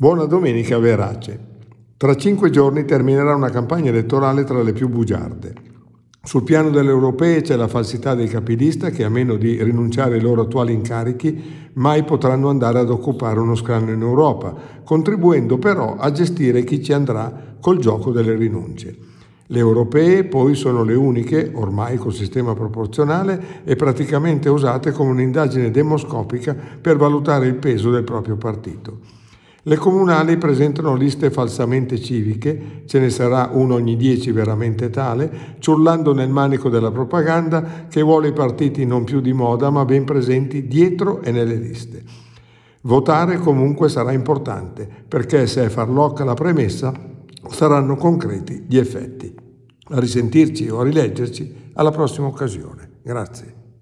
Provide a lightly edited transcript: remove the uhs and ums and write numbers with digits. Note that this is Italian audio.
Buona domenica verace. Tra 5 giorni terminerà una campagna elettorale tra le più bugiarde. Sul piano delle europee c'è la falsità dei capilista che, a meno di rinunciare ai loro attuali incarichi, mai potranno andare ad occupare uno scranno in Europa, contribuendo però a gestire chi ci andrà col gioco delle rinunce. Le europee poi sono le uniche, ormai col sistema proporzionale, e praticamente usate come un'indagine demoscopica per valutare il peso del proprio partito. Le comunali presentano liste falsamente civiche, ce ne sarà uno ogni 10 veramente tale, ciurlando nel manico della propaganda che vuole i partiti non più di moda ma ben presenti dietro e nelle liste. Votare comunque sarà importante, perché se è farlocca la premessa, saranno concreti gli effetti. A risentirci o a rileggerci alla prossima occasione. Grazie.